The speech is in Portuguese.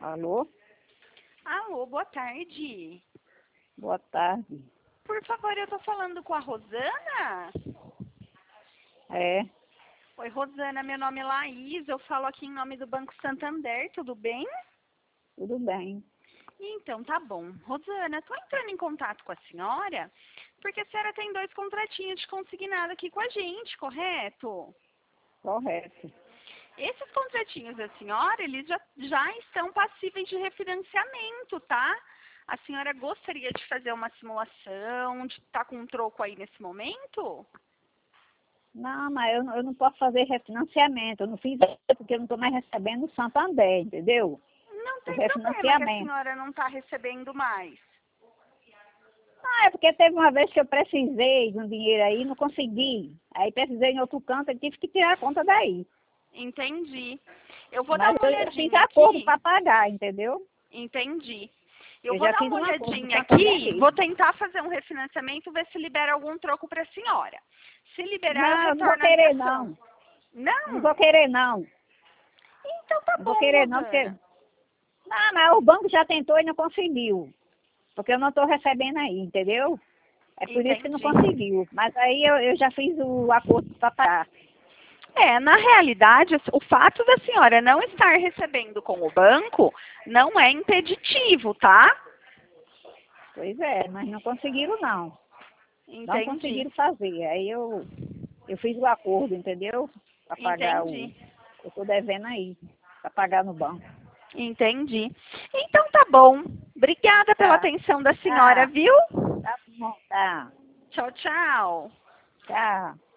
Alô? Alô, boa tarde. Boa tarde. Por favor, eu tô falando com a Rosana? É, Oi, Rosana, meu nome é Laís, eu falo aqui em nome do Banco Santander, tudo bem? tudo bem. Então, tá bom. Rosana, tô entrando em contato com a senhora, porque a senhora tem 2 contratinhos de consignado aqui com a gente, correto? Correto. Esses contratinhos da senhora, eles já estão passíveis de refinanciamento, tá? A senhora gostaria de fazer uma simulação, de estar com um troco aí nesse momento? Não, mas eu não posso fazer refinanciamento. Eu não fiz isso porque eu não estou mais recebendo o Santander, entendeu? Não O tem problema que a refinanciamento. senhora não está recebendo mais. Ah, é porque teve uma vez que eu precisei de um dinheiro aí, não consegui. Aí precisei em outro canto, eu tive que tirar a conta daí. Entendi. Eu vou dar Mas uma eu já fiz olhadinha acordo aqui. para pagar, entendeu? Entendi. Eu Eu vou já dar fiz uma um acordo com o olhadinha Santander aqui, vou mesmo. tentar fazer um refinanciamento, ver se libera algum troco para a senhora. Se liberar, eu Não, eu não vou retorno a querer ligação. não. Não Não? vou querer não. Então tá Não vou bom, querer não, porque... Rosana. Ah, mas o banco já tentou e não conseguiu. Porque eu não estou recebendo aí, entendeu? É por isso que não Entendi. conseguiu. Mas aí eu já fiz o acordo para pagar. Na realidade, o fato da senhora não estar recebendo com o banco não é impeditivo, tá? Pois é, mas não conseguiram não. Não Entendi. conseguiram fazer. Aí eu fiz o acordo, entendeu? Para pagar o... Entendi. Eu estou devendo aí, para pagar no banco. Entendi. Então tá bom. Obrigada pela Tá, atenção da senhora, tá, viu? tá bom, tá. Tchau, tchau. Tchau.